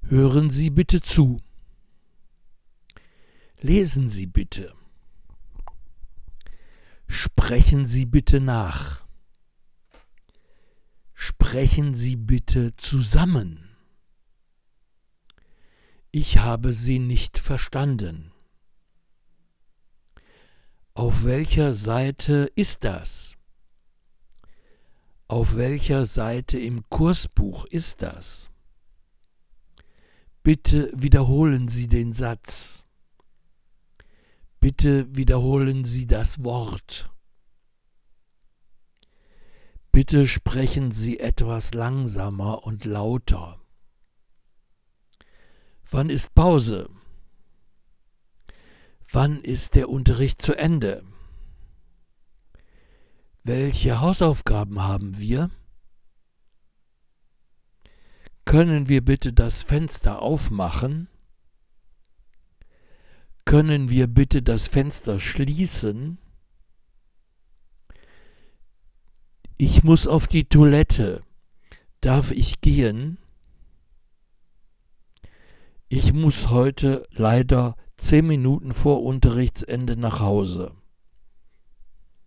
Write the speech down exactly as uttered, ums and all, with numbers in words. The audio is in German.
Hören Sie bitte zu. Lesen Sie bitte. Sprechen Sie bitte nach. Sprechen Sie bitte zusammen. Ich habe Sie nicht verstanden. Auf welcher Seite ist das? Auf welcher Seite im Kursbuch ist das? Bitte wiederholen Sie den Satz. Bitte wiederholen Sie das Wort. Bitte sprechen Sie etwas langsamer und lauter. Wann ist Pause? Wann ist der Unterricht zu Ende? Welche Hausaufgaben haben wir? Können wir bitte das Fenster aufmachen? Können wir bitte das Fenster schließen? Ich muss auf die Toilette. Darf ich gehen? Ich muss heute leider zehn Minuten vor Unterrichtsende nach Hause.